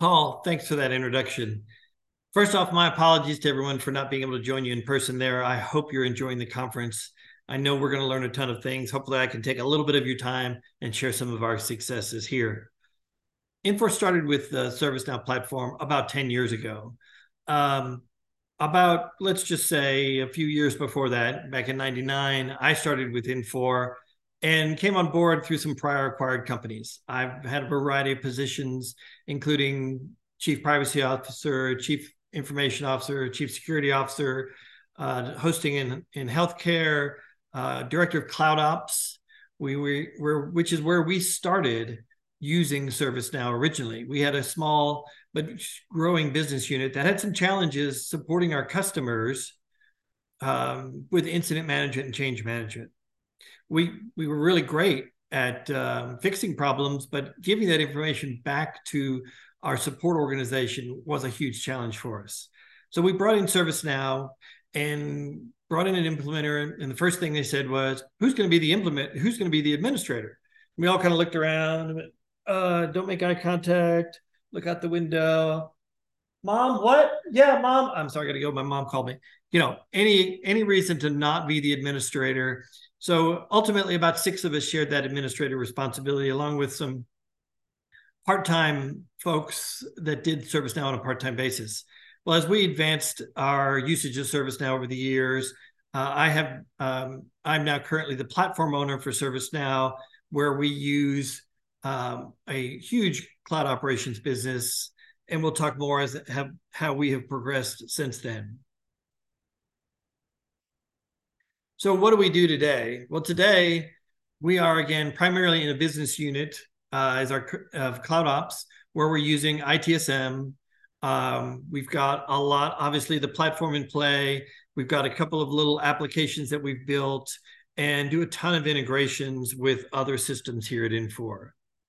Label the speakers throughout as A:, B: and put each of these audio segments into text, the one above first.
A: Paul, thanks for that introduction. First off, my apologies to everyone for not being able to join you in person there. I hope you're enjoying the conference. I know we're going to learn a ton of things. Hopefully, I can take a little bit of your time and share some of our successes here. Infor started with the ServiceNow platform about 10 years ago. Let's just say, a few years before that, back in 99, I started with Infor and came on board through some prior acquired companies. I've had a variety of positions, including chief privacy officer, chief information officer, chief security officer, hosting in healthcare, director of cloud ops. Which is where we started using ServiceNow originally. We had a small but growing business unit that had some challenges supporting our customers with incident management and change management. We were really great at fixing problems, but giving that information back to our support organization was a huge challenge for us. So we brought in ServiceNow and brought in an implementer, and the first thing they said was, "Who's going to be the administrator?" And we all kind of looked around. Don't make eye contact. Look out the window. Mom, what? Yeah, Mom. I'm sorry, I got to go. My mom called me. Any reason to not be the administrator. So ultimately, about 6 of us shared that administrative responsibility, along with some part-time folks that did ServiceNow on a part-time basis. Well, as we advanced our usage of ServiceNow over the years, I'm now currently the platform owner for ServiceNow, where we use a huge cloud operations business, and we'll talk more as how we have progressed since then. So what do we do today? Well, today we are, again, primarily in a business unit as our cloud ops, where we're using ITSM. We've got a lot, obviously, the platform in play. We've got a couple of little applications that we've built and do a ton of integrations with other systems here at Infor.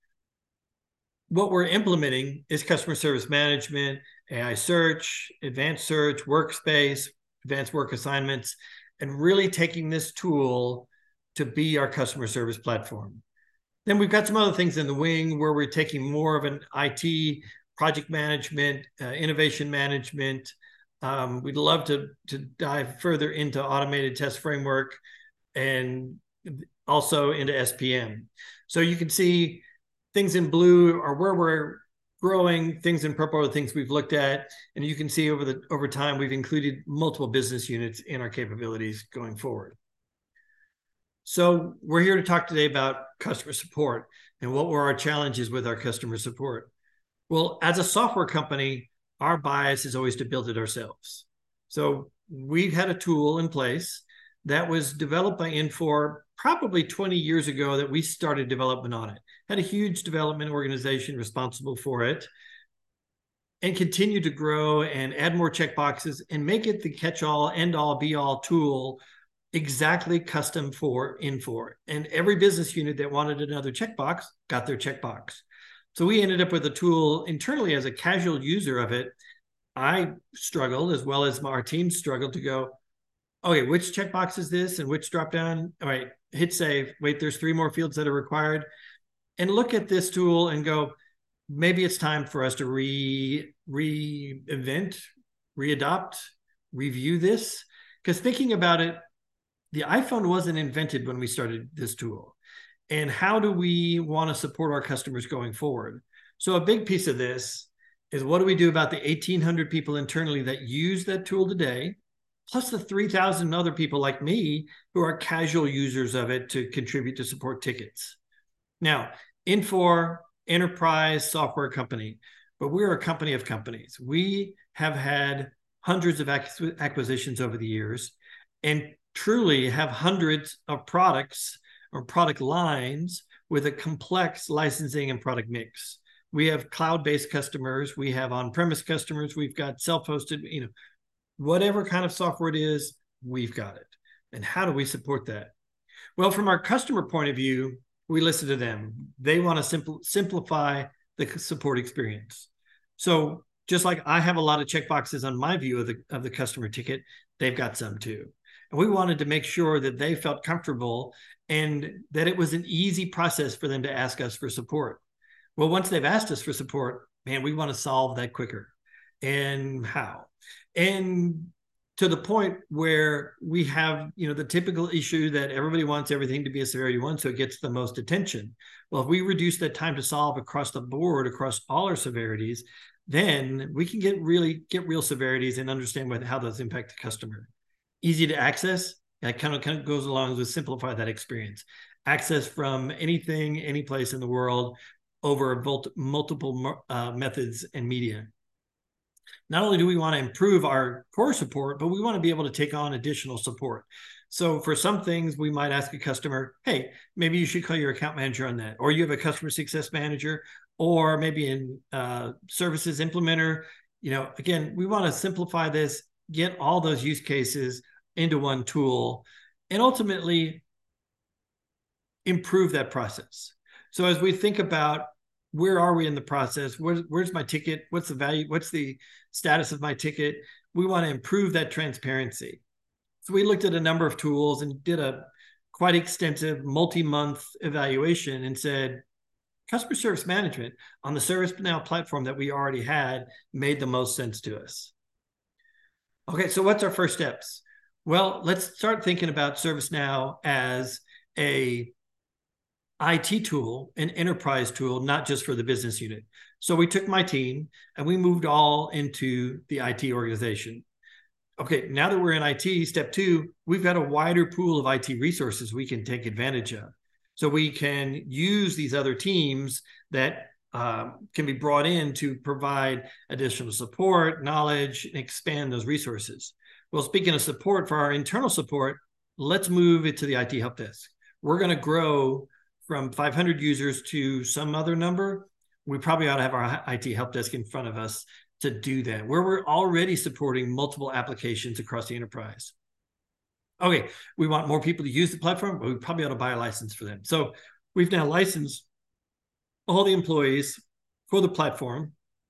A: What we're implementing is customer service management, AI search, advanced search, workspace, advanced work assignments, and really taking this tool to be our customer service platform. Then we've got some other things in the wing where we're taking more of an IT project management, innovation management. We'd love to dive further into automated test framework and also into SPM. So you can see things in blue are where we're growing, things in purple are the things we've looked at. And you can see over time, we've included multiple business units in our capabilities going forward. So we're here to talk today about customer support and what were our challenges with our customer support. Well, as a software company, our bias is always to build it ourselves. So we've had a tool in place that was developed by Infor probably 20 years ago that we started development on it. Had a huge development organization responsible for it and continue to grow and add more checkboxes and make it the catch-all, end-all, be-all tool exactly custom for Infor. And every business unit that wanted another checkbox got their checkbox. So we ended up with a tool internally as a casual user of it. I struggled, as well as our team struggled, to go, okay, which checkbox is this and which dropdown? All right, hit save. Wait, there's 3 more fields that are required. And look at this tool and go, maybe it's time for us to reinvent, readopt, review this. Because thinking about it, the iPhone wasn't invented when we started this tool. And how do we want to support our customers going forward? So a big piece of this is, what do we do about the 1,800 people internally that use that tool today, plus the 3,000 other people like me who are casual users of it to contribute to support tickets? Now, Infor, enterprise software company, but we're a company of companies. We have had hundreds of acquisitions over the years and truly have hundreds of products or product lines with a complex licensing and product mix. We have cloud-based customers, we have on-premise customers, we've got self-hosted, whatever kind of software it is, we've got it. And how do we support that? Well, from our customer point of view, we listen to them. They want to simplify the support experience. So just like I have a lot of checkboxes on my view of the customer ticket, they've got some too. And we wanted to make sure that they felt comfortable and that it was an easy process for them to ask us for support. Well, once they've asked us for support, man, we want to solve that quicker. And how? And to the point where we have, the typical issue that everybody wants everything to be a severity 1, so it gets the most attention. Well, if we reduce that time to solve across the board, across all our severities, then we can get real severities and understand how those impact the customer. Easy to access. That kind of goes along with simplify that experience. Access from anything, any place in the world over multiple methods and media. Not only do we want to improve our core support, but we want to be able to take on additional support. So for some things, we might ask a customer, hey, maybe you should call your account manager on that. Or you have a customer success manager, or maybe in services implementer. Again, we want to simplify this, get all those use cases into one tool, and ultimately improve that process. So as we think about where are we in the process, where's my ticket, what's the value, what's the status of my ticket, we want to improve that transparency. So we looked at a number of tools and did a quite extensive multi-month evaluation and said, customer service management on the ServiceNow platform that we already had made the most sense to us. Okay, so what's our first steps? Well, let's start thinking about ServiceNow as a IT tool, an enterprise tool, not just for the business unit. So we took my team and we moved all into the IT organization. Okay, now that we're in IT, step 2, we've got a wider pool of IT resources we can take advantage of. So we can use these other teams that can be brought in to provide additional support, knowledge, and expand those resources. Well, speaking of support, for our internal support, let's move it to the IT help desk. We're going to grow from 500 users to some other number. We probably ought to have our IT help desk in front of us to do that, where we're already supporting multiple applications across the enterprise. Okay, we want more people to use the platform, but we probably ought to buy a license for them. So we've now licensed all the employees for the platform.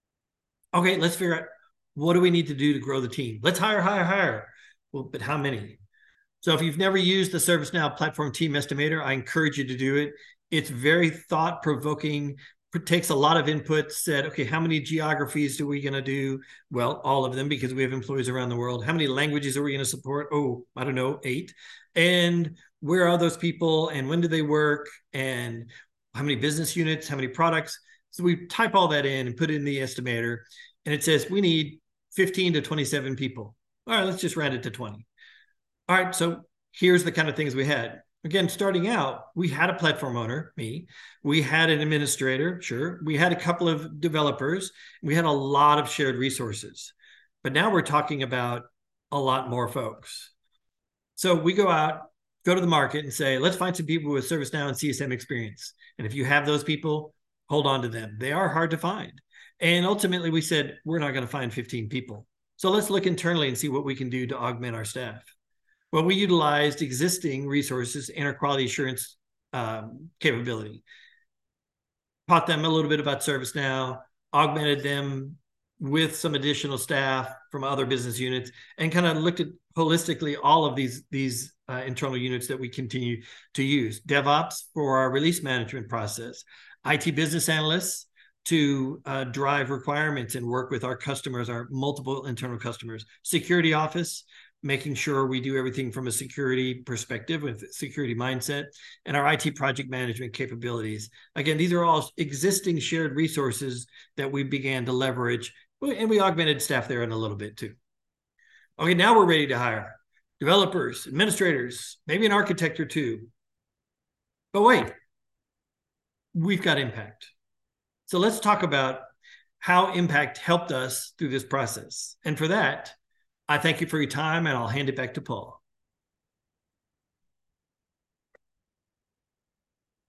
A: Okay, let's figure out what do we need to do to grow the team. Let's hire. Well, but how many? So if you've never used the ServiceNow Platform Team Estimator, I encourage you to do it. It's very thought-provoking. It takes a lot of input. Said, okay, how many geographies are we going to do? Well, all of them, because we have employees around the world. How many languages are we going to support? Oh, I don't know, 8. And where are those people? And when do they work? And how many business units? How many products? So we type all that in and put it in the estimator. And it says we need 15 to 27 people. All right, let's just round it to 20. All right, so here's the kind of things we had. Again, starting out, we had a platform owner, me. We had an administrator, sure. We had a couple of developers. We had a lot of shared resources. But now we're talking about a lot more folks. So we go to the market and say, let's find some people with ServiceNow and CSM experience. And if you have those people, hold on to them. They are hard to find. And ultimately, we said, we're not going to find 15 people. So let's look internally and see what we can do to augment our staff. Well, we utilized existing resources in our quality assurance capability. Taught them a little bit about ServiceNow, augmented them with some additional staff from other business units, and kind of looked at holistically all of these internal units that we continue to use. DevOps for our release management process, IT business analysts to drive requirements and work with our customers, our multiple internal customers, security office, making sure we do everything from a security perspective with security mindset, and our IT project management capabilities. Again, these are all existing shared resources that we began to leverage, and we augmented staff there in a little bit too. Okay, now we're ready to hire developers, administrators, maybe an architect or two. But wait, we've got Impact. So let's talk about how Impact helped us through this process. And for that, I thank you for your time, and I'll hand it back to Paul.